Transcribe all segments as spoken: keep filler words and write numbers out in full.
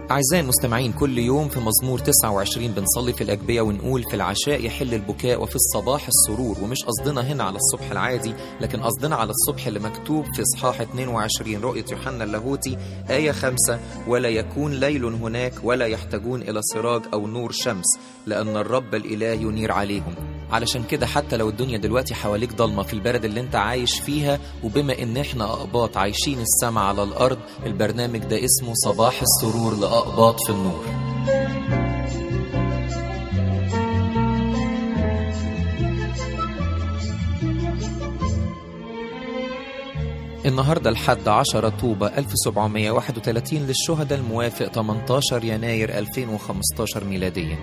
أعزائي المستمعين، كل يوم في مزمور تسعة وعشرين بنصلي في الأجبية ونقول في العشاء يحل البكاء وفي الصباح السرور. ومش قصدنا هنا على الصبح العادي، لكن قصدنا على الصبح اللي مكتوب في إصحاح اثنين وعشرين رؤية يوحنا اللاهوتي آية خمسة: ولا يكون ليل هناك ولا يحتاجون إلى سراج أو نور شمس، لأن الرب الإله ينير عليهم. علشان كده حتى لو الدنيا دلوقتي حواليك ضلمة في البلد اللي انت عايش فيها، وبما ان احنا أقباط عايشين السماء على الأرض، البرنامج ده اسمه صباح السرور لأقباط في النور. النهاردة الحد عشرة طوبة ألف وسبعمائة وواحد وثلاثين للشهداء، الموافق ثمانية عشر يناير ألفين وخمسة عشر ميلاديا.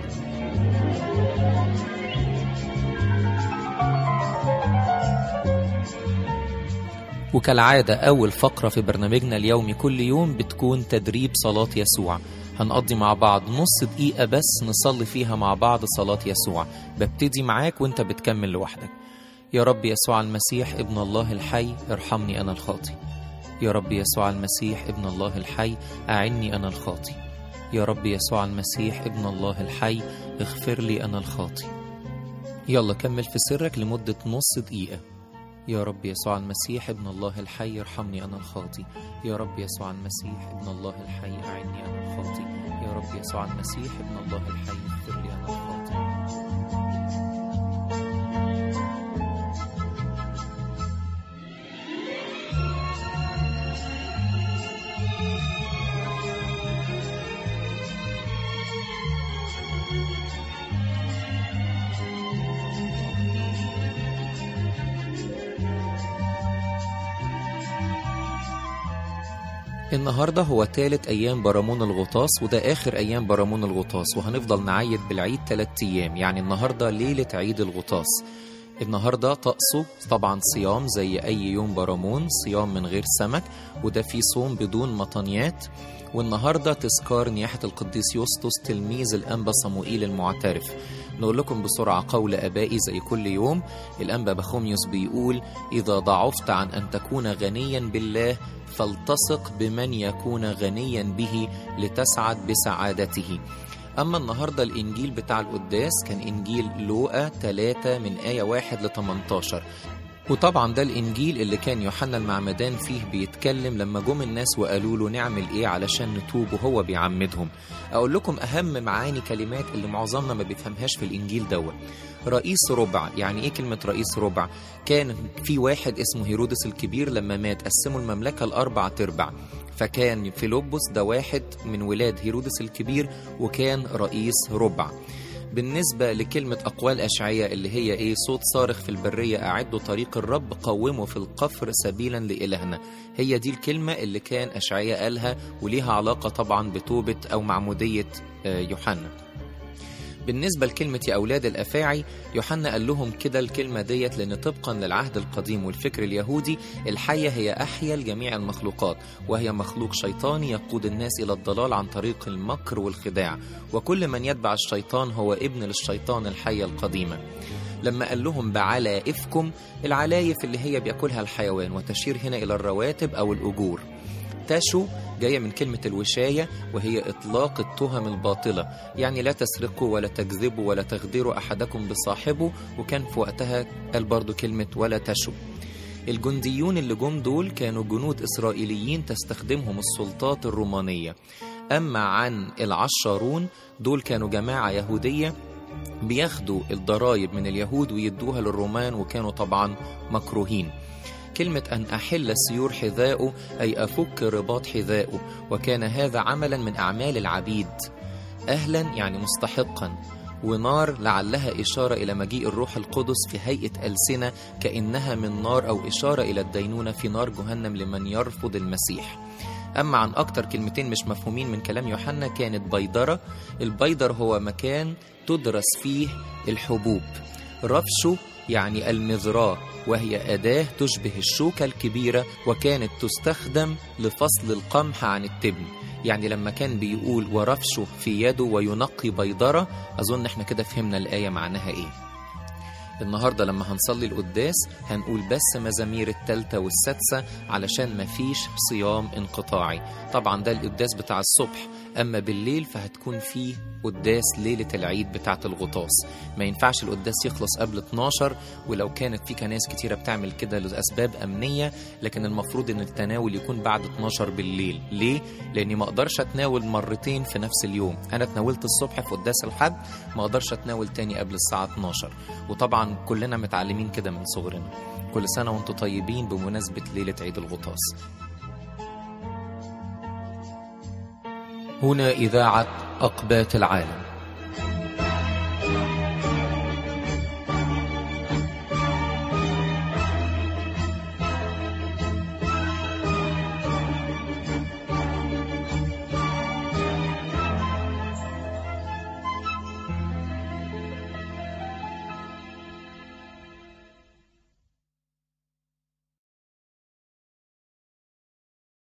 وكالعادة أول فقرة في برنامجنا اليومي كل يوم بتكون تدريب صلاة يسوع. هنقضي مع بعض نص دقيقة بس نصلي فيها مع بعض صلاة يسوع. ببتدي معاك وانت بتكمل لوحدك. يا رب يسوع المسيح ابن الله الحي، ارحمني أنا الخاطي. يا رب يسوع المسيح ابن الله الحي، أعني أنا الخاطي. يا رب يسوع المسيح ابن الله الحي، اغفر لي أنا الخاطي. يلا كمل في سرك لمدة نص دقيقة. يا رب يسوع المسيح ابن الله الحي، ارحمني أنا الخاطي. يا رب يسوع المسيح ابن الله الحي، أعني أنا الخاطي. يا رب يسوع المسيح ابن الله الحي، اغفر لي أنا الخاطي. النهاردة هو ثالث أيام برامون الغطاس، وده آخر أيام برامون الغطاس، وهنفضل نعيد بالعيد ثلاث أيام. يعني النهاردة ليلة عيد الغطاس. النهاردة طقسه طبعا صيام زي أي يوم برامون، صيام من غير سمك، وده فيه صوم بدون مطنيات. والنهاردة تذكار نياحة القديس يوسطس تلميذ الأنبا صموئيل المعترف. نقول لكم بسرعة قول أبائي زي كل يوم. الأنبا بخوميوس بيقول: إذا ضعفت عن أن تكون غنيا بالله فالتصق بمن يكون غنيا به لتسعد بسعادته. أما النهاردة الإنجيل بتاع القداس كان إنجيل لوقا ثلاثة من آية واحد ل ثمانية عشر، وطبعا ده الإنجيل اللي كان يوحنا المعمدان فيه بيتكلم لما جم الناس وقالوا له نعمل إيه علشان نتوب وهو بيعمدهم. أقول لكم أهم معاني كلمات اللي معظمنا ما بيفهمهاش في الإنجيل دوت. رئيس ربع، يعني إيه كلمة رئيس ربع؟ كان في واحد اسمه هيرودس الكبير لما مات قسموا المملكة لأربع تربع، فكان فيلبس ده واحد من ولاد هيرودس الكبير وكان رئيس ربع. بالنسبة لكلمة أقوال أشعياء اللي هي إيه؟ صوت صارخ في البرية أعدوا طريق الرب، قوموا في القفر سبيلا لإلهنا. هي دي الكلمة اللي كان أشعياء قالها، وليها علاقة طبعا بتوبة أو معمودية يوحنا. بالنسبة لكلمة يا أولاد الأفاعي، يوحنا قال لهم كده الكلمة ديت لأن طبقا للعهد القديم والفكر اليهودي الحية هي أحيا لجميع المخلوقات، وهي مخلوق شيطاني يقود الناس إلى الضلال عن طريق المكر والخداع، وكل من يتبع الشيطان هو ابن للشيطان الحية القديمة. لما قال لهم بعلائفكم، العلايف اللي هي بيأكلها الحيوان، وتشير هنا إلى الرواتب أو الأجور. تشو جاية من كلمة الوشاية، وهي إطلاق التهم الباطلة، يعني لا تسرقوا ولا تكذبوا ولا تغدروا أحدكم بصاحبه، وكان في وقتها قال برضو كلمة ولا تشو. الجنديون اللي جم دول كانوا جنود إسرائيليين تستخدمهم السلطات الرومانية. أما عن العشارون دول كانوا جماعة يهودية بياخدوا الضرائب من اليهود ويدوها للرومان، وكانوا طبعا مكروهين. كلمة أن أحل سيور حذاؤه أي أفك رباط حذاؤه، وكان هذا عملا من أعمال العبيد. أهلا يعني مستحقا، ونار لعلها إشارة إلى مجيء الروح القدس في هيئة ألسنة كأنها من نار، أو إشارة إلى الدينونة في نار جهنم لمن يرفض المسيح. أما عن أكتر كلمتين مش مفهومين من كلام يوحنا كانت بيدرة. البيدر هو مكان تدرس فيه الحبوب. رفشه يعني المذراة، وهي أداة تشبه الشوكة الكبيرة، وكانت تستخدم لفصل القمح عن التبن. يعني لما كان بيقول ورفشه في يده وينقي بيدرة، أظن احنا كده فهمنا الآية معناها إيه. النهاردة لما هنصلي القداس هنقول بس مزامير التالتة والسادسة علشان مفيش صيام انقطاعي. طبعا ده القداس بتاع الصبح، أما بالليل فهتكون فيه قداس ليلة العيد بتاعة الغطاس. ما ينفعش القداس يخلص قبل اتناشر، ولو كانت في كنايس كتيرة بتعمل كده لأسباب أمنية، لكن المفروض ان التناول يكون بعد اتناشر بالليل. ليه؟ لأني ما أقدرش أتناول مرتين في نفس اليوم. أنا اتناولت الصبح في قداس الحد، ما أقدرش أتناول تاني قبل الساعة اتناشر. وطبعا كلنا متعلمين كده من صغرنا. كل سنة وانتم طيبين بمناسبة ليلة عيد الغطاس. هنا إذاعة أقبات العالم.